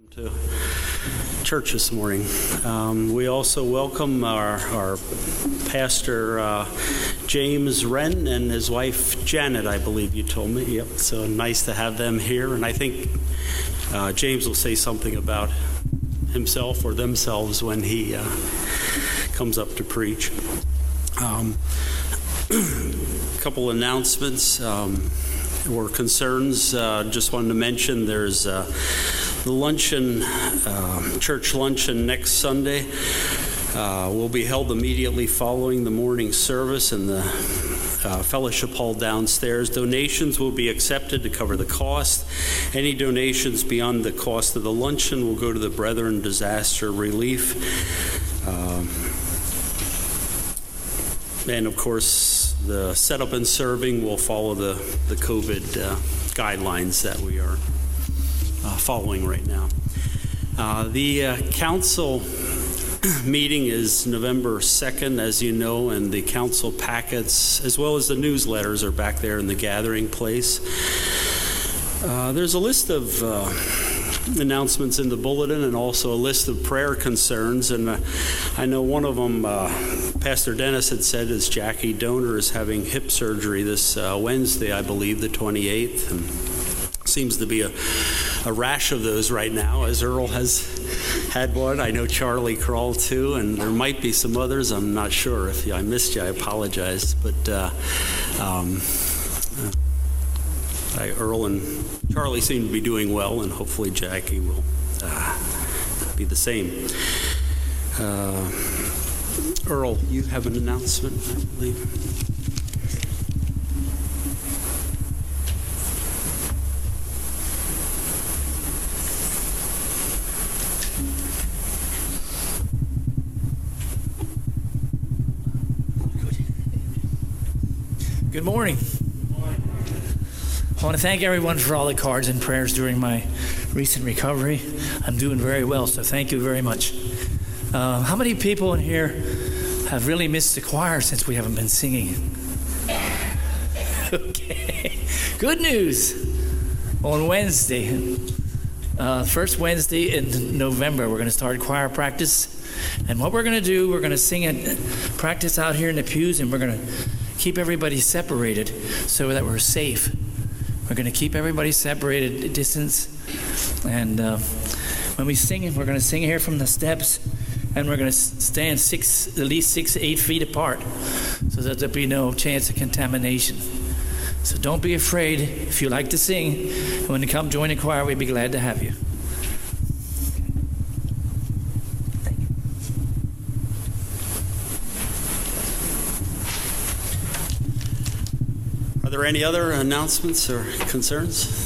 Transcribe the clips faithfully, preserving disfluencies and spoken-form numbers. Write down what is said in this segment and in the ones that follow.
To church this morning. Um, we also welcome our, our pastor uh, James Wren and his wife Janet, I believe you told me. Yep, so nice to have them here. And I think uh, James will say something about himself or themselves when he uh, comes up to preach. Um, a couple announcements um, or concerns. Uh, just wanted to mention there's uh, the luncheon, uh, church luncheon next Sunday uh, will be held immediately following the morning service in the uh, fellowship hall downstairs. Donations will be accepted to cover the cost. Any donations beyond the cost of the luncheon will go to the Brethren Disaster Relief. Um, and of course, the setup and serving will follow the, the COVID uh, guidelines that we are Uh, following right now. Uh, the uh, council meeting is November second, as you know, and the council packets, as well as the newsletters, are back there in the gathering place. Uh, there's a list of uh, announcements in the bulletin and also a list of prayer concerns, and uh, I know one of them, uh, Pastor Dennis had said, is Jackie Donor is having hip surgery this uh, Wednesday, I believe, the twenty-eighth, and seems to be a, a rash of those right now, as Earl has had one. I know Charlie crawled too, and there might be some others. I'm not sure. If I missed you, I apologize. But uh, um, I, Earl and Charlie seem to be doing well, and hopefully Jackie will uh, be the same. Uh, Earl, you have an announcement, I believe. Good morning. Good morning. I want to thank everyone for all the cards and prayers during my recent recovery. I'm doing very well, so thank you very much. Uh, how many people in here have really missed the choir since we haven't been singing? Okay. Good news. On Wednesday, uh, first Wednesday in November, we're going to start choir practice. And what we're going to do, we're going to sing and practice out here in the pews, and we're going to keep everybody separated so that we're safe. We're going to keep everybody separated, distance, and uh, when we sing, we're going to sing here from the steps, and we're going to stand six, at least six, eight feet apart, so that there'll be no chance of contamination. So don't be afraid. If you like to sing, and when you come join the choir, we'd be glad to have you. Are there any other announcements or concerns?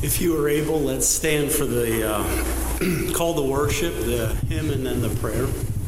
If you are able, let's stand for the uh, call to worship, the hymn, and then the prayer.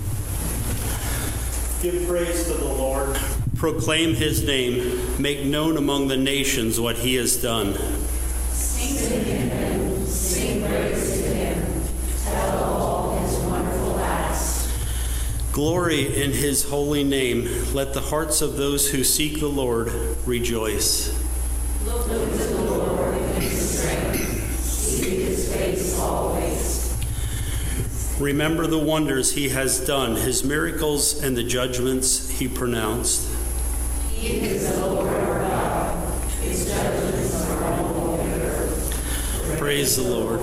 Give praise to the Lord. Proclaim his name. Make known among the nations what he has done. Sing to him, sing praise to him. Tell all his wonderful acts. Glory in his holy name. Let the hearts of those who seek the Lord rejoice. Look to the Lord in his strength. Seek his face always. Remember the wonders he has done, his miracles and the judgments he pronounced. He is the Lord our God. His judgments are on all the earth. Praise the Lord.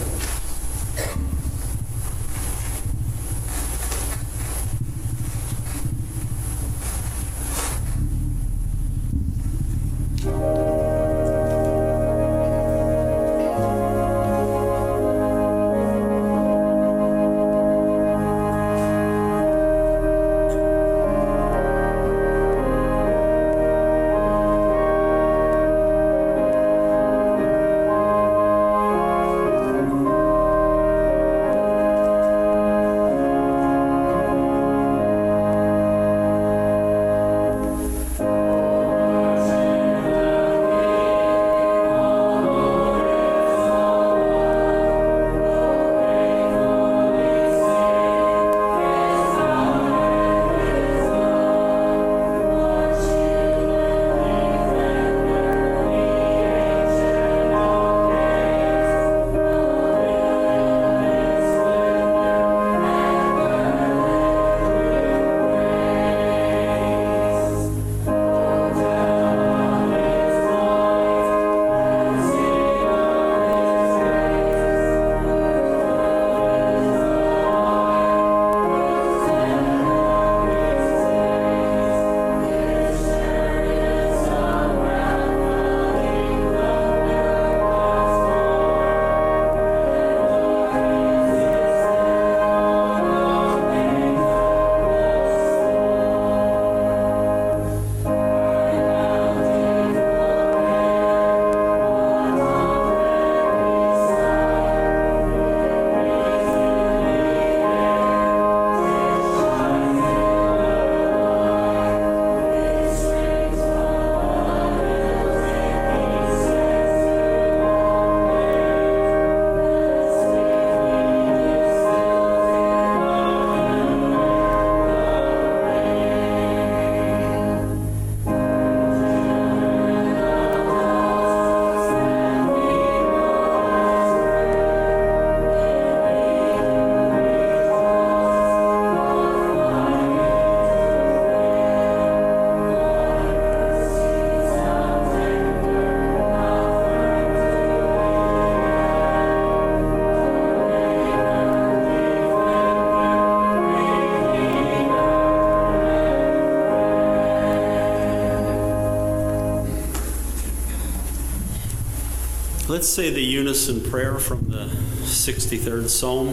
Let's say the unison prayer from the sixty-third Psalm.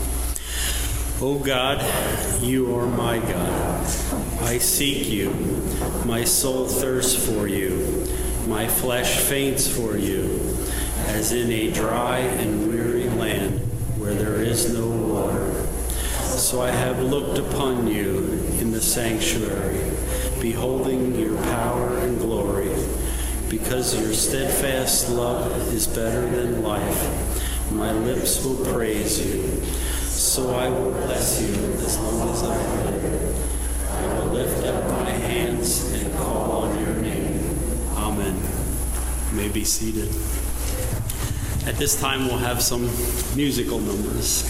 O God, you are my God. I seek you. My soul thirsts for you. My flesh faints for you, as in a dry and weary land where there is no water. So I have looked upon you in the sanctuary, beholding your power and glory. Because your steadfast love is better than life, my lips will praise you. So I will bless you as long as I live. I will lift up my hands and call on your name. Amen. You may be seated. At this time, we'll have some musical numbers.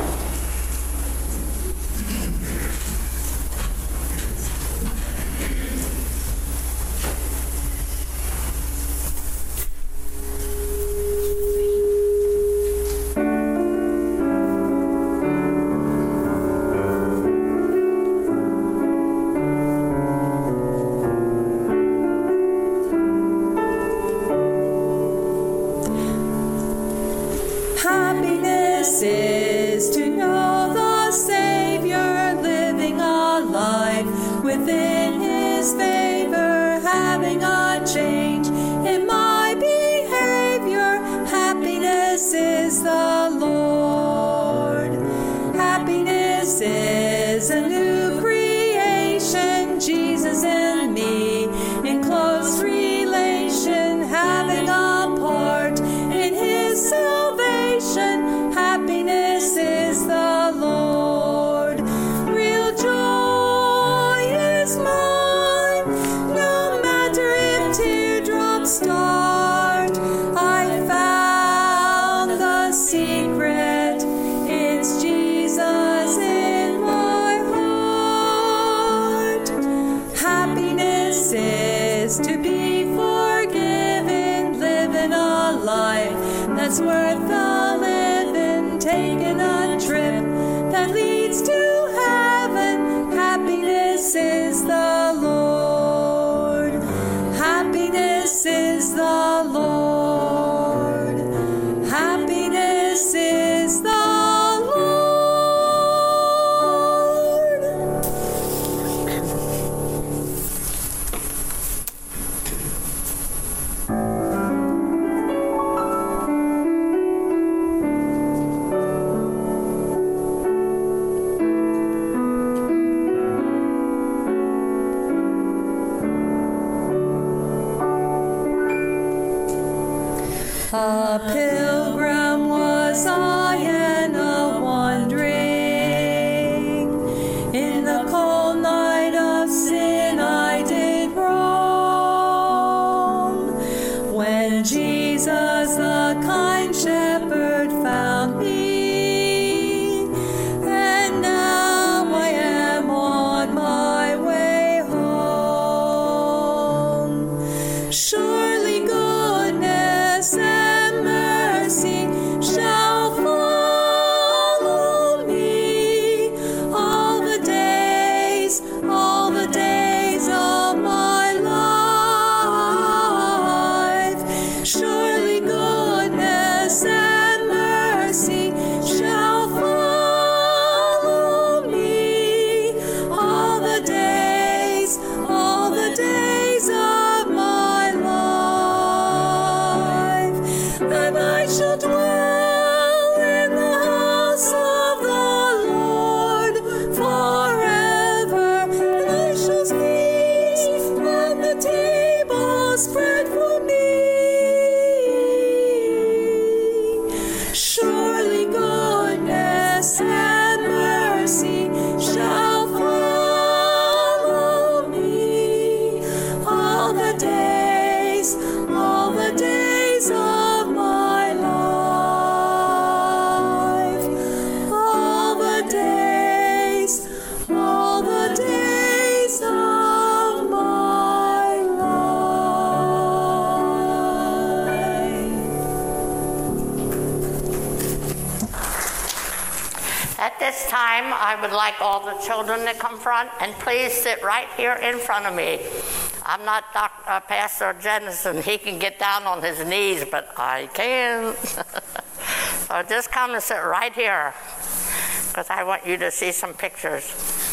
Happiness is to know the Savior, living a life within His favor, having a change in my behavior. Happiness leads to heaven. Happiness is the Lord. Happiness is the Lord. Happiness is the Lord. A pilgrim was I and a wandering. In the cold night of sin I did wrong. When Jesus the kind shepherd found me, and now I am on my way home. Surely goodness and mercy shall follow me all the days, all the days of my life. Surely goodness and mercy shall follow me all the days, all the days of my life. And I shall dwell in the house of the Lord forever, and I shall feast on the table spread for me. Surely goodness and mercy shall follow me all the days, all the days of my life. All the days, all the days of my life. At this time, I would like all the children to come front, and please sit right here in front of me. I'm not Doctor Uh, Pastor Jennison. He can get down on his knees, but I can't. So just come and sit right here, because I want you to see some pictures.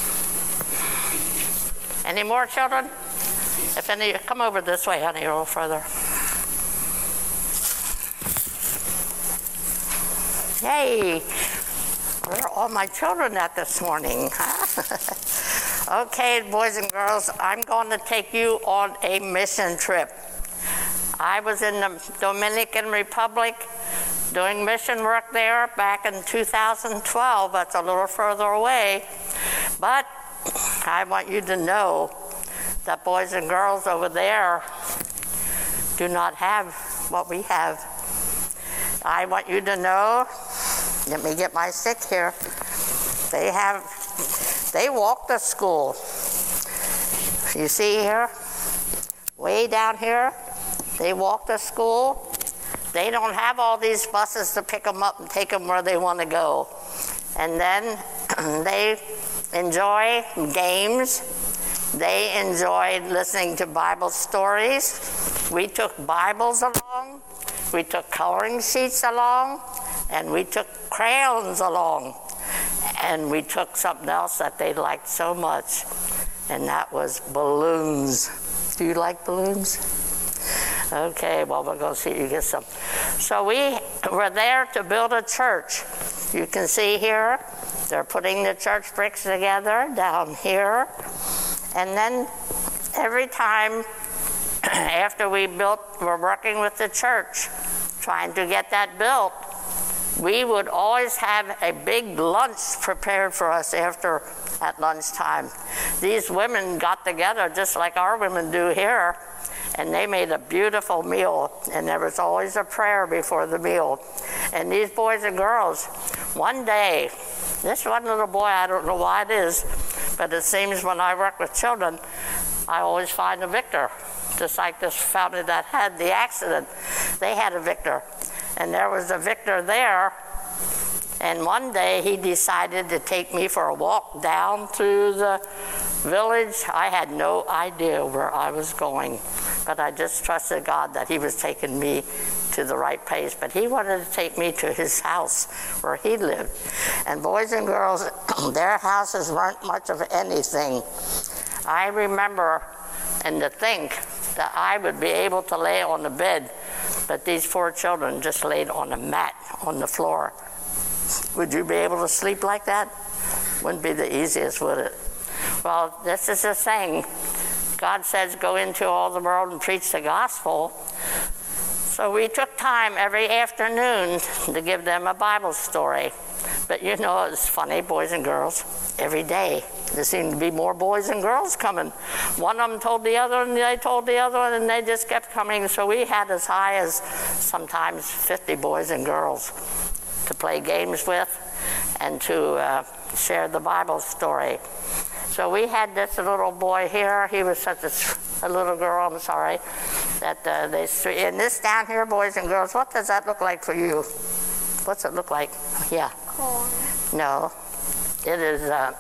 Any more children? If any, come over this way, honey, a little further. Hey, where are all my children at this morning? Huh? Okay, boys and girls, I'm going to take you on a mission trip. I was in the Dominican Republic doing mission work there back in two thousand twelve. That's a little further away. But I want you to know that boys and girls over there do not have what we have. I want you to know, let me get my stick here, they have, they walk to school. You see here, way down here, they walk to school. They don't have all these buses to pick them up and take them where they want to go. And then they enjoy games. They enjoyed listening to Bible stories. We took Bibles along. We took coloring sheets along. And we took crayons along. And we took something else that they liked so much. And that was balloons. Do you like balloons? Okay, well, we'll go see you get some. So we were there to build a church. You can see here, they're putting the church bricks together down here. And then every time after we built, we're working with the church, trying to get that built, we would always have a big lunch prepared for us after at lunchtime. These women got together just like our women do here, and they made a beautiful meal, and there was always a prayer before the meal. And these boys and girls, one day, this one little boy, I don't know why it is, but it seems when I work with children, I always find a victor. Just like this family that had the accident, they had a victor. And there was a victor there And one day he decided to take me for a walk down through the village. I had no idea where I was going, but I just trusted God that he was taking me to the right place. But he wanted to take me to his house where he lived. And boys and girls, their houses weren't much of anything. I remember, and to think that I would be able to lay on the bed, but these four children just laid on a mat on the floor. Would you be able to sleep like that? Wouldn't be the easiest, would it? Well, this is the thing. God says, go into all the world and preach the gospel. So we took time every afternoon to give them a Bible story. But you know, it's funny, boys and girls, every day there seemed to be more boys and girls coming. One of them told the other, and they told the other one, and they just kept coming. So we had as high as sometimes fifty boys and girls to play games with and to uh, share the Bible story. So we had this little boy here. He was such a, a little girl, I'm sorry, that uh, they, and this down here, boys and girls, what does that look like for you? What's it look like? Yeah. Corn. No. It is, uh,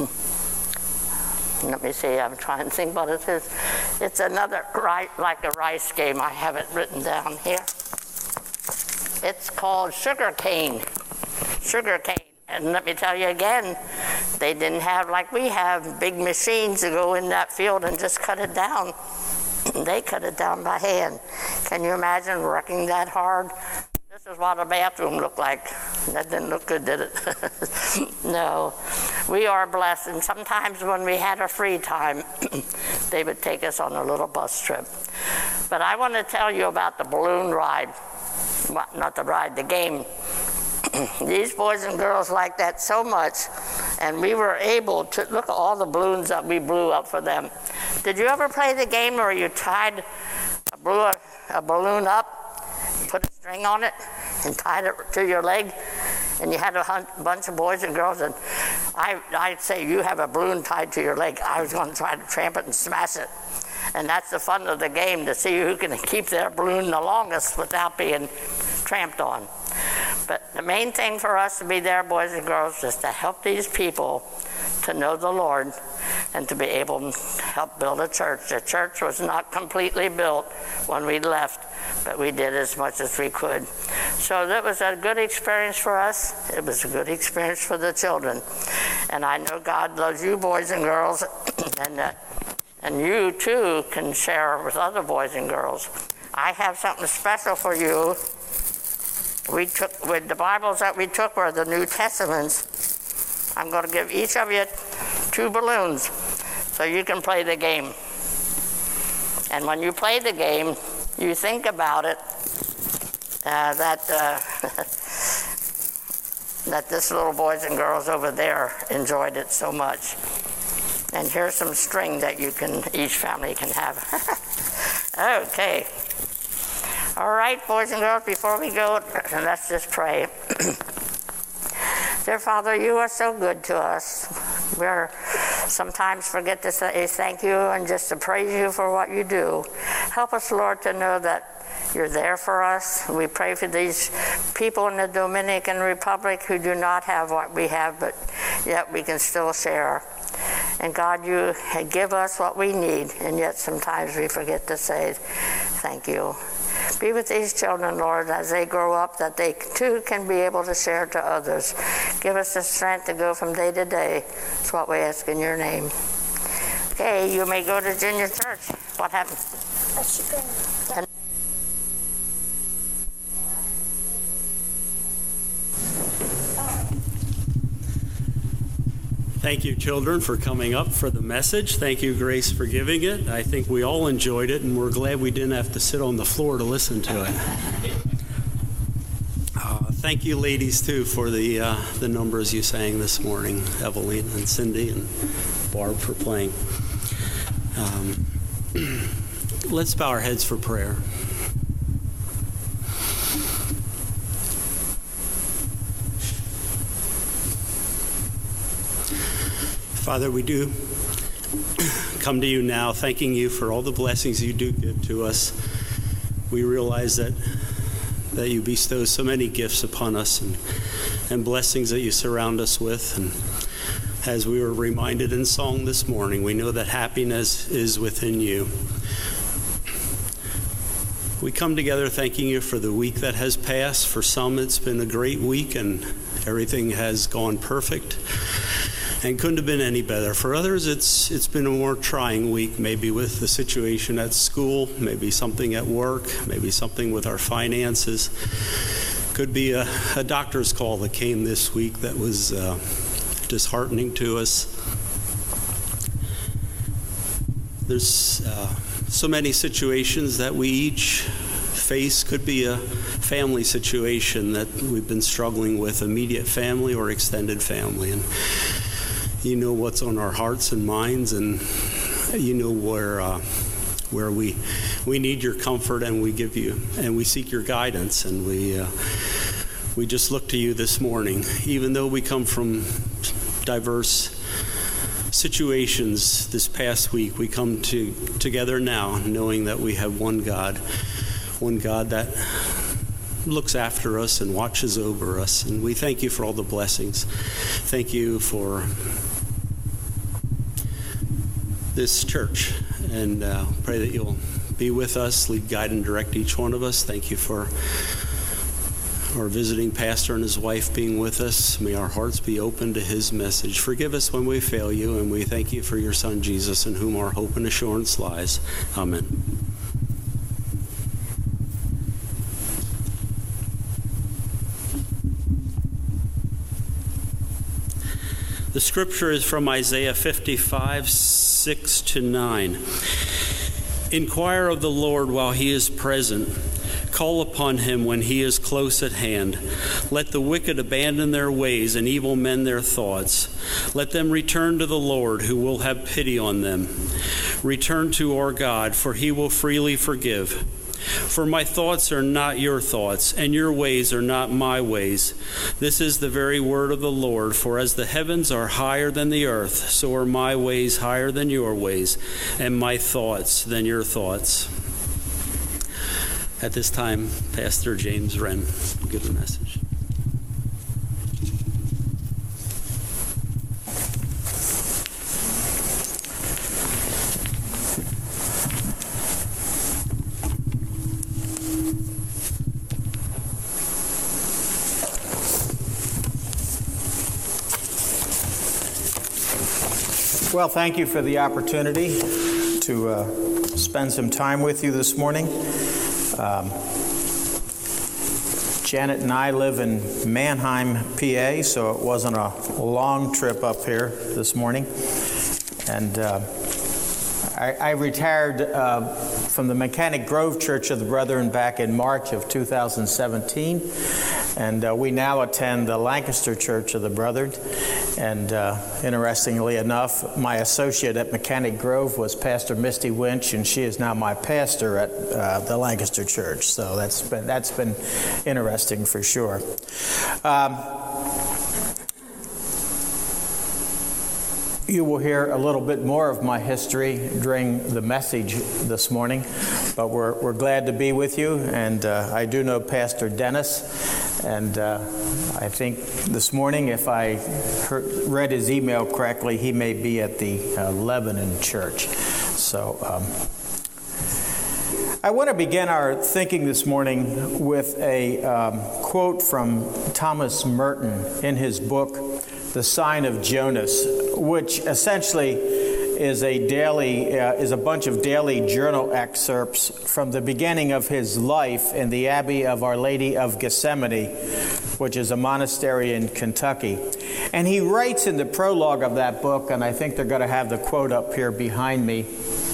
let me see, I'm trying to think what it is. It's another, right, like a rice game. I have it written down here. It's called sugar cane. Sugar cane. And let me tell you again, they didn't have, like we have, big machines to go in that field and just cut it down. They cut it down by hand. Can you imagine working that hard? This is what a bathroom looked like. That didn't look good, did it? No. We are blessed, and sometimes when we had a free time, they would take us on a little bus trip. But I want to tell you about the balloon ride. Well, not the ride, the game. These boys and girls liked that so much, and we were able to look at all the balloons that we blew up for them. Did you ever play the game where you tied a, blew a, a balloon up, put a string on it, and tied it to your leg, and you had a hunt, bunch of boys and girls, and I, I'd say you have a balloon tied to your leg. I was going to try to tramp it and smash it. And that's the fun of the game, to see who can keep their balloon the longest without being tramped on. But the main thing for us to be there, boys and girls, is to help these people to know the Lord and to be able to help build a church. The church was not completely built when we left, but we did as much as we could. So that was a good experience for us. It was a good experience for the children. And I know God loves you, boys and girls, and uh, and you too can share with other boys and girls. I have something special for you. We took, with the Bibles that we took were the New Testaments. I'm going to give each of you two balloons so you can play the game. And when you play the game, you think about it, uh, that uh, that this little boys and girls over there enjoyed it so much. And here's some string that you can, each family can have. Okay. All right, boys and girls, before we go, let's just pray. Dear Father, you are so good to us. We sometimes forget to say thank you and just to praise you for what you do. Help us, Lord, to know that you're there for us. We pray for these people in the Dominican Republic who do not have what we have, but yet we can still share. And God, you give us what we need, and yet sometimes we forget to say thank you. Be with these children, Lord, as they grow up, that they too can be able to share to others. Give us the strength to go from day to day. That's what we ask in your name. Okay, you may go to junior church. What happened? And Thank you, children, for coming up for the message. Thank you, Grace, for giving it. I think we all enjoyed it, and we're glad we didn't have to sit on the floor to listen to it. Uh, thank you, ladies, too, for the uh, the numbers you sang this morning, Evelyn and Cindy and Barb for playing. Um, let's bow our heads for prayer. Father, we do come to you now thanking you for all the blessings you do give to us. We realize that that you bestow so many gifts upon us, and and blessings that you surround us with. And as we were reminded in song this morning, we know that happiness is within you. We come together thanking you for the week that has passed. For some, it's been a great week and everything has gone perfect and couldn't have been any better. For others, it's it's been a more trying week, maybe with the situation at school, maybe something at work, maybe something with our finances. Could be a, a doctor's call that came this week that was uh, disheartening to us. There's uh, so many situations that we each face. Could be a family situation that we've been struggling with, immediate family or extended family. And you know what's on our hearts and minds, and you know where uh, where we we need your comfort, and we give you and we seek your guidance, and we uh, we just look to you this morning. Even though we come from diverse situations this past week, we come to together now knowing that we have one God, one God that looks after us and watches over us. And we thank you for all the blessings. Thank you for this church, and uh, pray that you'll be with us, lead, guide, and direct each one of us. Thank you for our visiting pastor and his wife being with us. May our hearts be open to his message. Forgive us when we fail you, and we thank you for your Son, Jesus, in whom our hope and assurance lies. Amen. The scripture is from Isaiah fifty-five, six to nine. Inquire of the Lord while he is present. Call upon him when he is close at hand. Let the wicked abandon their ways and evil men their thoughts. Let them return to the Lord, who will have pity on them. Return to our God, for he will freely forgive. For my thoughts are not your thoughts, and your ways are not my ways. This is the very word of the Lord. For as the heavens are higher than the earth, so are my ways higher than your ways, and my thoughts than your thoughts. At this time, Pastor James Wren will give the message. Well, thank you for the opportunity to uh, spend some time with you this morning. Um, Janet and I live in Mannheim, P A, so it wasn't a long trip up here this morning. And uh, I, I retired uh, from the Mechanic Grove Church of the Brethren back in March of two thousand seventeen. And uh, we now attend the Lancaster Church of the Brethren. And uh, interestingly enough, my associate at Mechanic Grove was Pastor Misty Winch, and she is now my pastor at uh, the Lancaster Church. So that's been that's been interesting for sure. Um, You will hear a little bit more of my history during the message this morning, but we're we're glad to be with you. And uh, I do know Pastor Dennis, and uh, I think this morning, if I heard, read his email correctly, he may be at the uh, Lebanon Church. So um, I want to begin our thinking this morning with a um, quote from Thomas Merton in his book, The Sign of Jonas, which essentially is a daily uh, is a bunch of daily journal excerpts from the beginning of his life in the Abbey of Our Lady of Gethsemane, which is a monastery in Kentucky. And he writes in the prologue of that book, and I think they're going to have the quote up here behind me.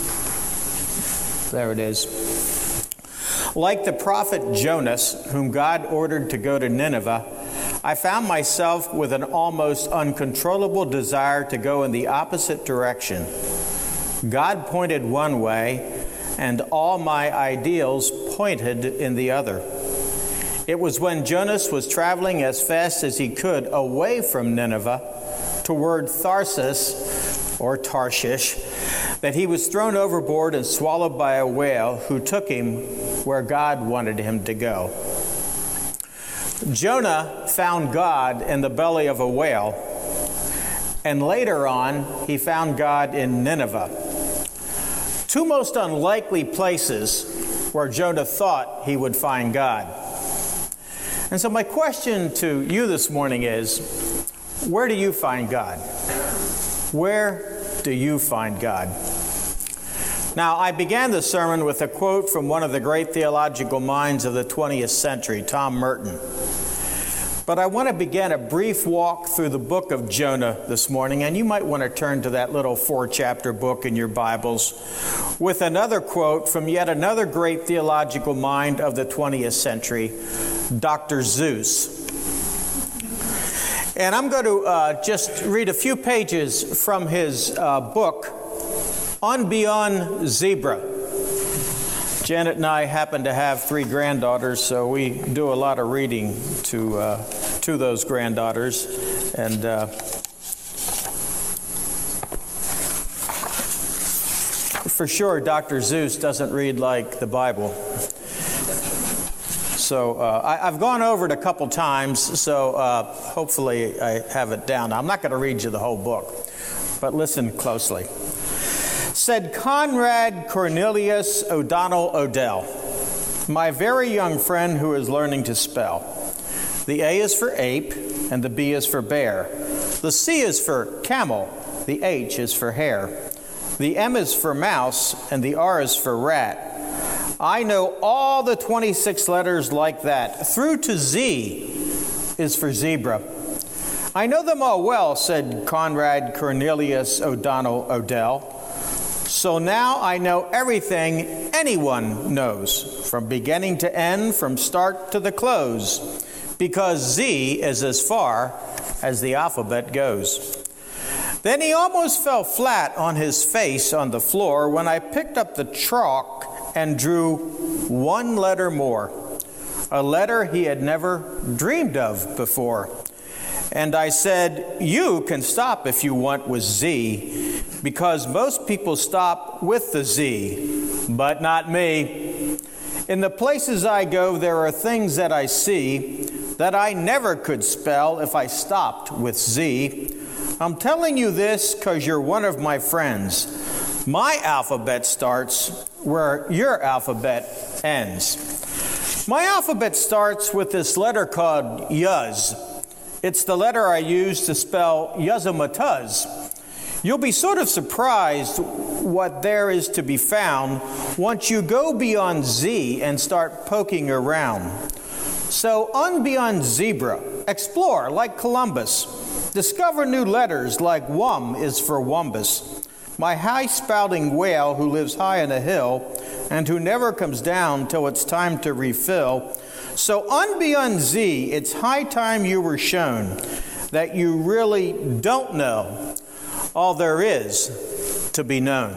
There it is. Like the prophet Jonas, whom God ordered to go to Nineveh, I found myself with an almost uncontrollable desire to go in the opposite direction. God pointed one way, and all my ideals pointed in the other. It was when Jonas was traveling as fast as he could away from Nineveh toward Tharsis, or Tarshish, that he was thrown overboard and swallowed by a whale who took him where God wanted him to go. Jonah found God in the belly of a whale, and later on, he found God in Nineveh. Two most unlikely places where Jonah thought he would find God. And so my question to you this morning is, where do you find God? Where do you find God? Now, I began the sermon with a quote from one of the great theological minds of the twentieth century, Tom Merton. But I want to begin a brief walk through the book of Jonah this morning, and you might want to turn to that little four-chapter book in your Bibles with another quote from yet another great theological mind of the twentieth century, Doctor Seuss. And I'm going to uh, just read a few pages from his uh, book, On Beyond Zebra. Janet and I happen to have three granddaughters, so we do a lot of reading to uh, to those granddaughters. And uh, for sure, Doctor Seuss doesn't read like the Bible. So uh, I, I've gone over it a couple times, so uh, hopefully I have it down. I'm not going to read you the whole book, but listen closely. Said Conrad Cornelius O'Donnell Odell, my very young friend who is learning to spell. The A is for ape, and the B is for bear. The C is for camel, the H is for hare. The M is for mouse, and the R is for rat. I know all the twenty-six letters like that. Through to Z is for zebra. I know them all well, said Conrad Cornelius O'Donnell Odell. So now I know everything anyone knows, from beginning to end, from start to the close, because Z is as far as the alphabet goes. Then he almost fell flat on his face on the floor when I picked up the chalk and drew one letter more, a letter he had never dreamed of before. And I said, you can stop if you want with Z, because most people stop with the Z, but not me. In the places I go, there are things that I see that I never could spell if I stopped with Z. I'm telling you this because you're one of my friends. My alphabet starts where your alphabet ends. My alphabet starts with this letter called Yuz. It's the letter I use to spell Yuzamatuz. You'll be sort of surprised what there is to be found once you go beyond Z and start poking around. So on beyond zebra, explore like Columbus. Discover new letters like Wum is for Wumbus. My high-spouting whale who lives high on a hill and who never comes down till it's time to refill. So on beyond Z, it's high time you were shown that you really don't know all there is to be known.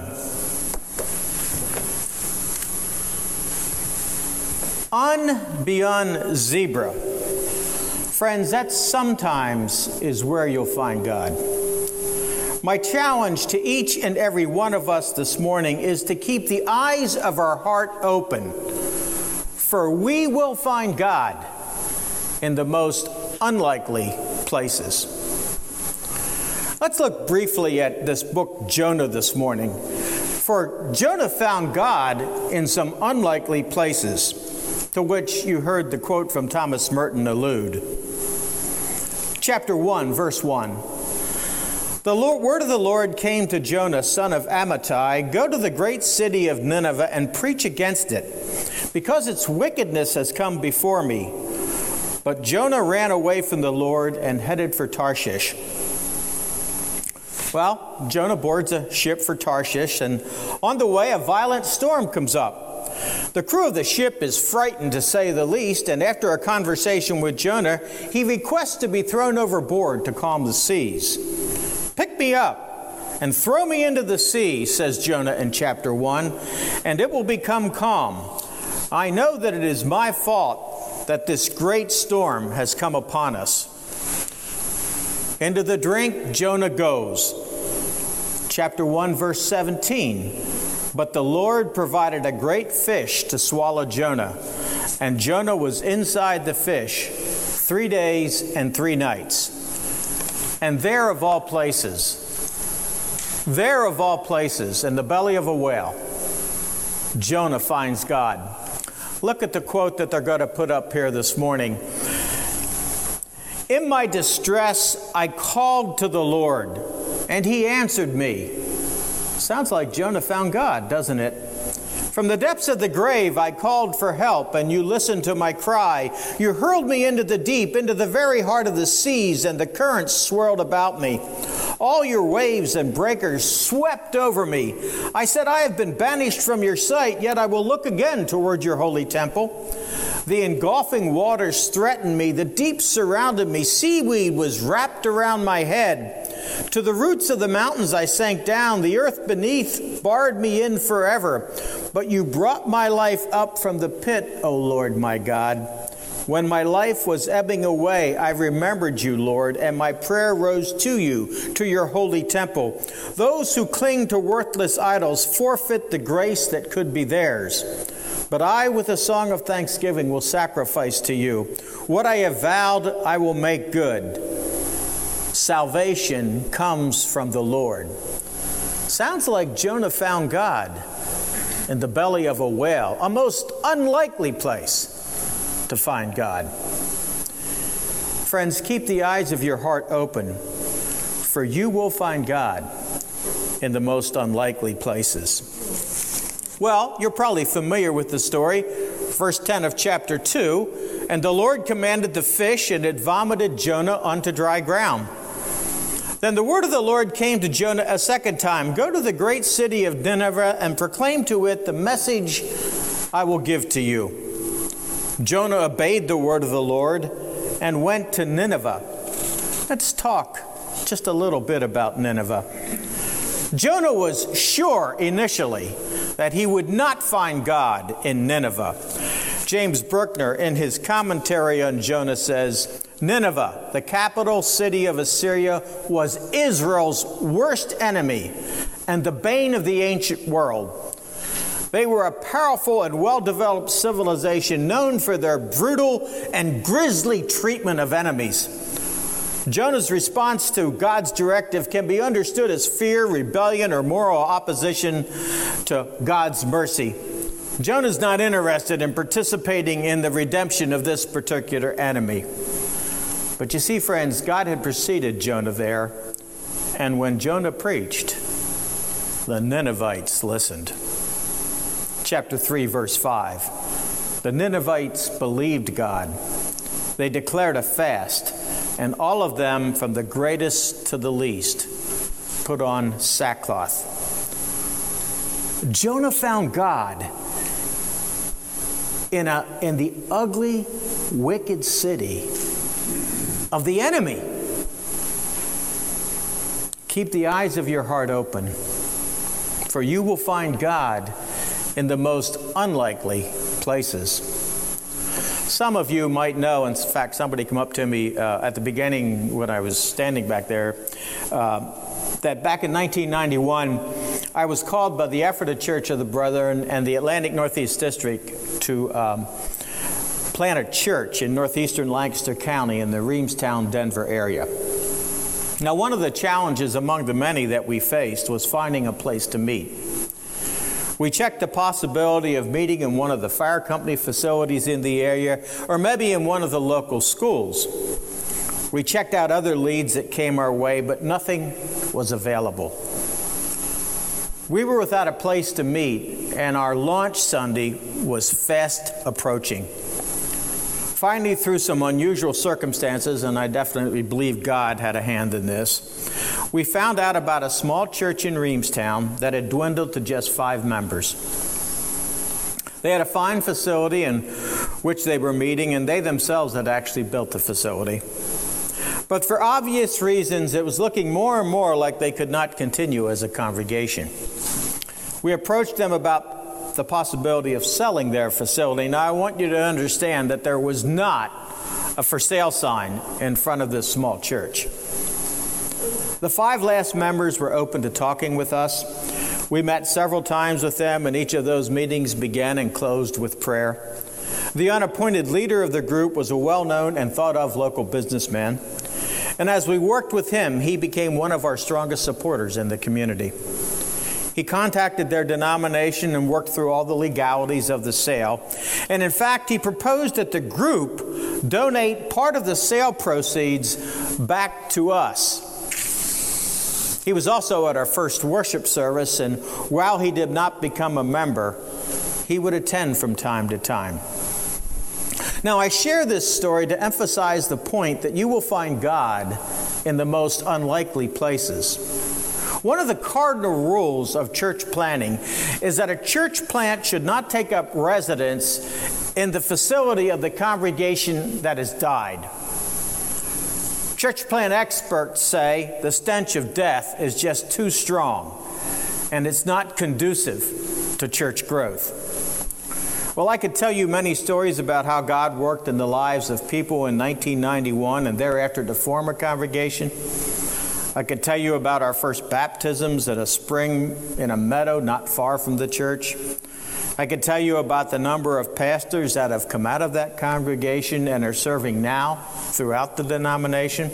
On beyond zebra. Friends, that sometimes is where you'll find God. My challenge to each and every one of us this morning is to keep the eyes of our heart open, for we will find God in the most unlikely places. Let's look briefly at this book, Jonah, this morning. For Jonah found God in some unlikely places, to which you heard the quote from Thomas Merton allude. Chapter one, verse one. The Lord, word of the Lord came to Jonah, son of Amittai, go to the great city of Nineveh and preach against it, because its wickedness has come before me. But Jonah ran away from the Lord and headed for Tarshish. Well, Jonah boards a ship for Tarshish, and on the way a violent storm comes up. The crew of the ship is frightened, to say the least, and after a conversation with Jonah, he requests to be thrown overboard to calm the seas. Pick me up and throw me into the sea, says Jonah in chapter one, and it will become calm. I know that it is my fault that this great storm has come upon us. Into the drink Jonah goes. Chapter one, verse seventeen. But the Lord provided a great fish to swallow Jonah, and Jonah was inside the fish three days and three nights. And there of all places, there of all places, in the belly of a whale, Jonah finds God. Look at the quote that they're going to put up here this morning. In my distress, I called to the Lord, and he answered me. Sounds like Jonah found God, doesn't it? From the depths of the grave, I called for help, and you listened to my cry. You hurled me into the deep, into the very heart of the seas, and the currents swirled about me. All your waves and breakers swept over me. I said, I have been banished from your sight, yet I will look again toward your holy temple. The engulfing waters threatened me. The deep surrounded me. Seaweed was wrapped around my head. To the roots of the mountains I sank down. The earth beneath barred me in forever. But you brought my life up from the pit, O Lord my God. When my life was ebbing away, I remembered you, Lord, and my prayer rose to you, to your holy temple. Those who cling to worthless idols forfeit the grace that could be theirs. But I, with a song of thanksgiving, will sacrifice to you. What I have vowed, I will make good. Salvation comes from the Lord. Sounds like Jonah found God in the belly of a whale, a most unlikely place to find God. Friends, keep the eyes of your heart open, for you will find God in the most unlikely places. Well, you're probably familiar with the story, verse ten of chapter two. And the Lord commanded the fish, and it vomited Jonah onto dry ground. Then the word of the Lord came to Jonah a second time. Go to the great city of Nineveh and proclaim to it the message I will give to you. Jonah obeyed the word of the Lord and went to Nineveh. Let's talk just a little bit about Nineveh. Jonah was sure initially that he would not find God in Nineveh. James Bruckner, in his commentary on Jonah, says, Nineveh, the capital city of Assyria, was Israel's worst enemy and the bane of the ancient world. They were a powerful and well-developed civilization known for their brutal and grisly treatment of enemies. Jonah's response to God's directive can be understood as fear, rebellion, or moral opposition to God's mercy. Jonah's not interested in participating in the redemption of this particular enemy. But you see, friends, God had preceded Jonah there, and when Jonah preached, the Ninevites listened. Chapter three, verse five. The Ninevites believed God. They declared a fast, and all of them, from the greatest to the least, put on sackcloth. Jonah found God in a in the ugly, wicked city of the enemy. Keep the eyes of your heart open, for you will find God in the most unlikely places. Some of you might know, in fact, somebody came up to me uh, at the beginning when I was standing back there, uh, that back in nineteen ninety-one, I was called by the Ephrata Church of the Brethren and the Atlantic Northeast District to um, plant a church in northeastern Lancaster County in the Reamstown, Denver area. Now, one of the challenges among the many that we faced was finding a place to meet. We checked the possibility of meeting in one of the fire company facilities in the area, or maybe in one of the local schools. We checked out other leads that came our way, but nothing was available. We were without a place to meet, and our launch Sunday was fast approaching. Finally, through some unusual circumstances, and I definitely believe God had a hand in this, we found out about a small church in Reamstown that had dwindled to just five members. They had a fine facility in which they were meeting, and they themselves had actually built the facility. But for obvious reasons, it was looking more and more like they could not continue as a congregation. We approached them about the possibility of selling their facility. Now, I want you to understand that there was not a for sale sign in front of this small church. The five last members were open to talking with us. We met several times with them, and each of those meetings began and closed with prayer. The unappointed leader of the group was a well-known and thought-of local businessman. And as we worked with him, he became one of our strongest supporters in the community. He contacted their denomination and worked through all the legalities of the sale. And in fact, he proposed that the group donate part of the sale proceeds back to us. He was also at our first worship service, and while he did not become a member, he would attend from time to time. Now, I share this story to emphasize the point that you will find God in the most unlikely places. One of the cardinal rules of church planting is that a church plant should not take up residence in the facility of the congregation that has died. Church plant experts say the stench of death is just too strong, and it's not conducive to church growth. Well, I could tell you many stories about how God worked in the lives of people in nineteen ninety-one and thereafter to form a congregation. I could tell you about our first baptisms at a spring in a meadow not far from the church. I could tell you about the number of pastors that have come out of that congregation and are serving now throughout the denomination.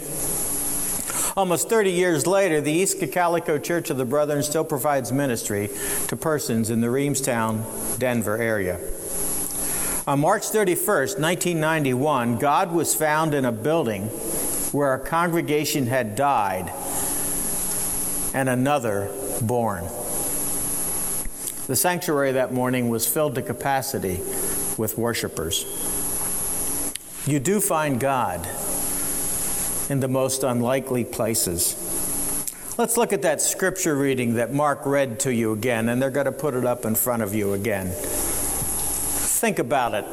Almost thirty years later, the East Calico Church of the Brethren still provides ministry to persons in the Reamstown, Denver area. On March thirty-first, nineteen ninety-one, God was found in a building where a congregation had died and another born. The sanctuary that morning was filled to capacity with worshipers. You do find God in the most unlikely places. Let's look at that scripture reading that Mark read to you again, and they're going to put it up in front of you again. Think about it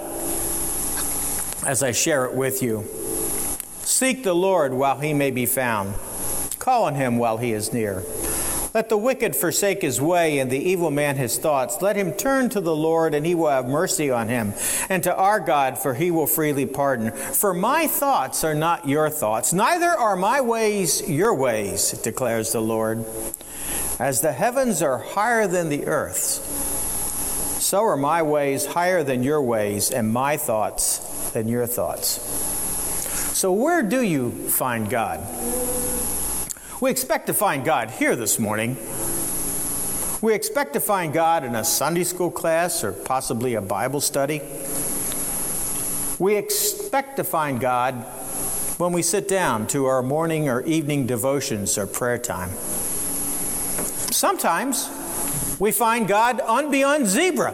as I share it with you. Seek the Lord while he may be found. Call on him while he is near. Let the wicked forsake his way and the evil man his thoughts. Let him turn to the Lord, and he will have mercy on him, and to our God, for he will freely pardon. For my thoughts are not your thoughts, neither are my ways your ways, declares the Lord. As the heavens are higher than the earth, so are my ways higher than your ways, and my thoughts than your thoughts. So where do you find God? We expect to find God here this morning. We expect to find God in a Sunday school class or possibly a Bible study. We expect to find God when we sit down to our morning or evening devotions or prayer time. Sometimes we find God on Beyond Zebra.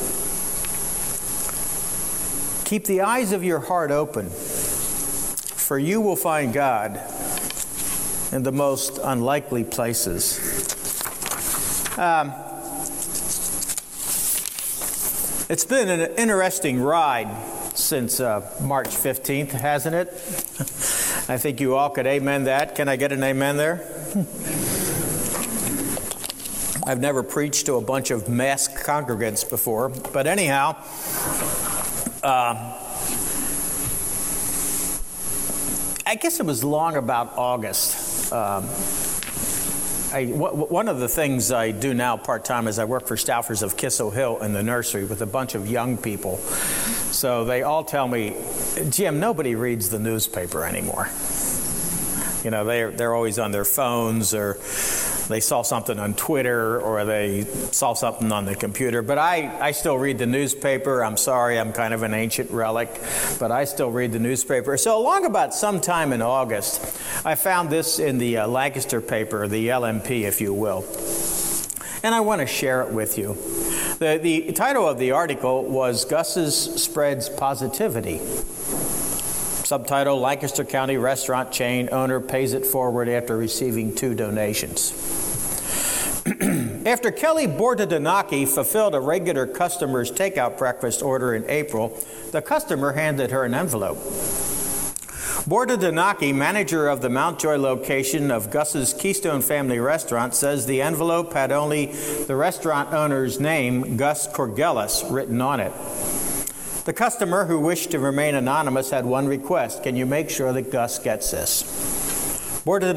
Keep the eyes of your heart open, for you will find God in the most unlikely places. Um, it's been an interesting ride since uh, March fifteenth, hasn't it? I think you all could amen that. Can I get an amen there? I've never preached to a bunch of masked congregants before, but anyhow, uh, I guess it was long about August. Um, I, w- one of the things I do now part-time is I work for Stauffers of Kissel Hill in the nursery with a bunch of young people. So they all tell me, Jim, nobody reads the newspaper anymore. You know, they're, they're always on their phones, or they saw something on Twitter, or they saw something on the computer. But I, I still read the newspaper. I'm sorry, I'm kind of an ancient relic, but I still read the newspaper. So along about sometime in August, I found this in the uh, Lancaster paper, the L M P, if you will. And I want to share it with you. The, the title of the article was Gus's Spreads Positivity. Subtitle, Lancaster County restaurant chain owner pays it forward after receiving two donations. After Kelly Bordadanaki fulfilled a regular customer's takeout breakfast order in April, the customer handed her an envelope. Bordadanaki, manager of the Mountjoy location of Gus's Keystone Family Restaurant, says the envelope had only the restaurant owner's name, Gus Corgelis, written on it. The customer, who wished to remain anonymous, had one request. Can you make sure that Gus gets this?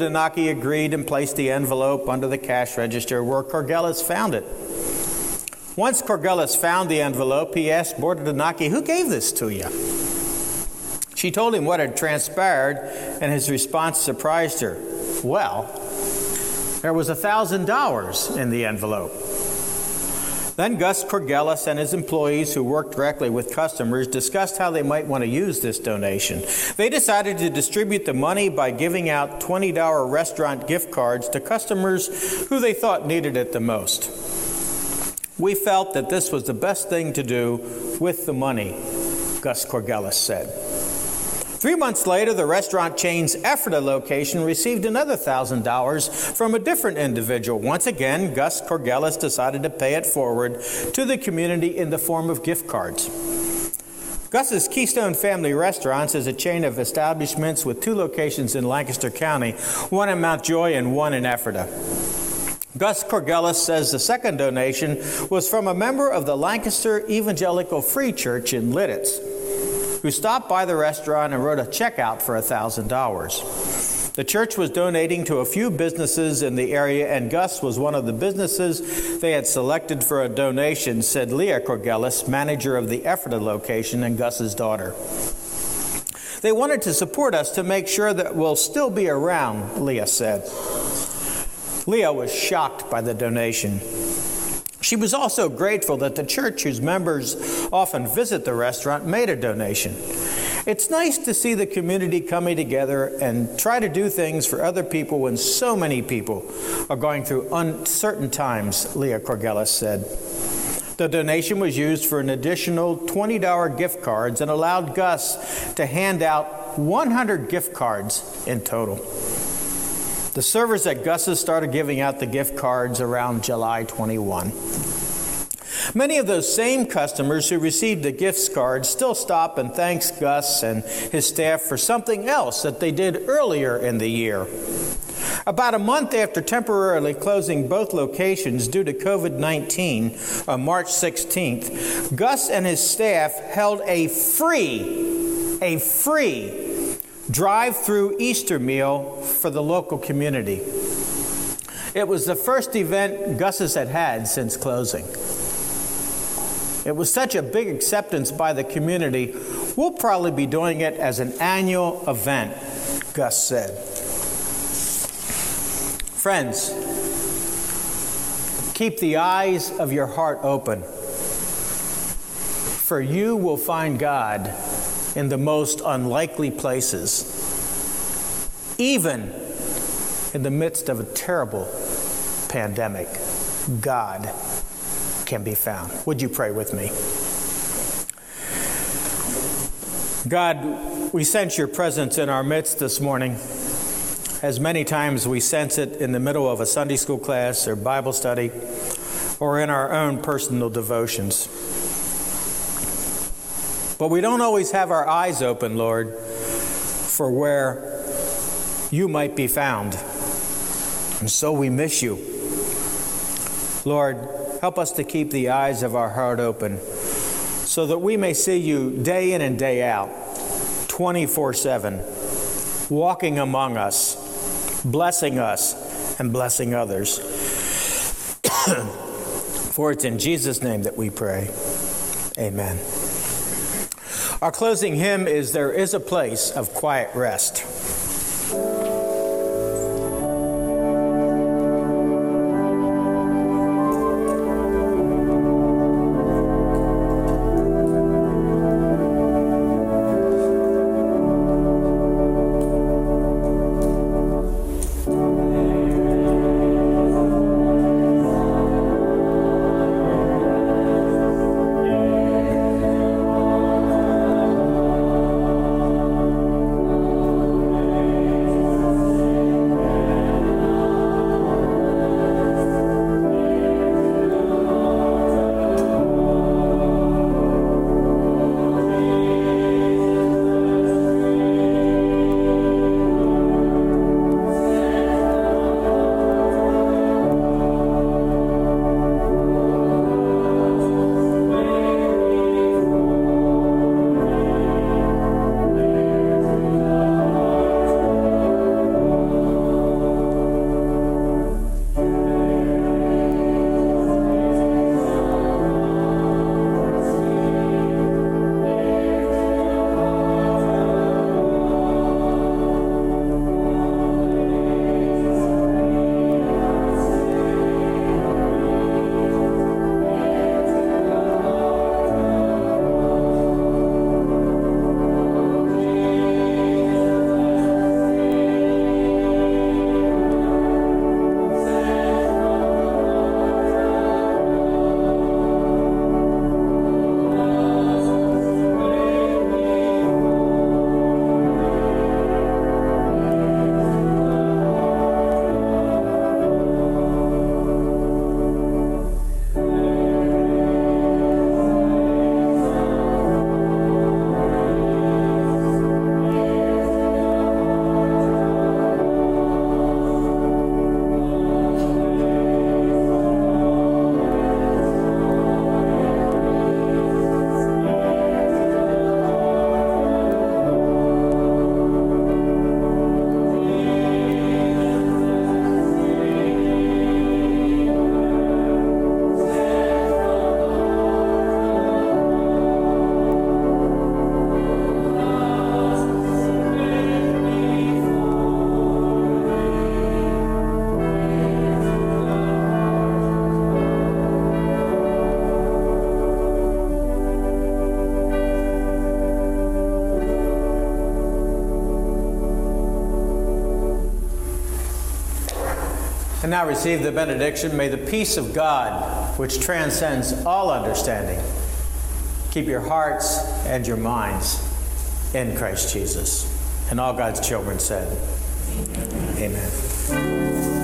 Bordadanaki agreed and placed the envelope under the cash register where Corgelis found it. Once Corgelis found the envelope, he asked Bordonaki, "Who gave this to you?" She told him what had transpired, and his response surprised her. Well, there was a thousand dollars in the envelope. Then Gus Corgelis and his employees who worked directly with customers discussed how they might want to use this donation. They decided to distribute the money by giving out twenty dollars restaurant gift cards to customers who they thought needed it the most. We felt that this was the best thing to do with the money, Gus Corgelis said. Three months later, the restaurant chain's Ephrata location received another one thousand dollars from a different individual. Once again, Gus Corgelis decided to pay it forward to the community in the form of gift cards. Gus's Keystone Family Restaurants is a chain of establishments with two locations in Lancaster County, one in Mount Joy and one in Ephrata. Gus Corgelis says the second donation was from a member of the Lancaster Evangelical Free Church in Lidditz, who stopped by the restaurant and wrote a check out for one thousand dollars. The church was donating to a few businesses in the area, and Gus was one of the businesses they had selected for a donation, said Leah Corgelis, manager of the Ephrata location and Gus's daughter. They wanted to support us to make sure that we'll still be around, Leah said. Leah was shocked by the donation. She was also grateful that the church, whose members often visit the restaurant, made a donation. It's nice to see the community coming together and try to do things for other people when so many people are going through uncertain times, Leah Corgelis said. The donation was used for an additional twenty dollars gift cards and allowed Gus to hand out one hundred gift cards in total. The servers at Gus's started giving out the gift cards around July twenty-first. Many of those same customers who received the gift cards still stop and thank Gus and his staff for something else that they did earlier in the year. About a month after temporarily closing both locations due to covid nineteen on March sixteenth, Gus and his staff held a free, a free drive-through Easter meal for the local community. It was the first event Gus's had had since closing. It was such a big acceptance by the community, we'll probably be doing it as an annual event, Gus said. Friends, keep the eyes of your heart open, for you will find God in the most unlikely places, even in the midst of a terrible pandemic. God can be found. Would you pray with me? God, we sense your presence in our midst this morning, as many times we sense it in the middle of a Sunday school class or Bible study or in our own personal devotions. But we don't always have our eyes open, Lord, for where you might be found. And so we miss you. Lord, help us to keep the eyes of our heart open so that we may see you day in and day out, twenty-four seven, walking among us, blessing us, and blessing others. For it's in Jesus' name that we pray. Amen. Our closing hymn is "There is a Place of Quiet Rest." now receive the benediction. May the peace of God, which transcends all understanding, keep your hearts and your minds in Christ Jesus. And all God's children said, Amen. Amen.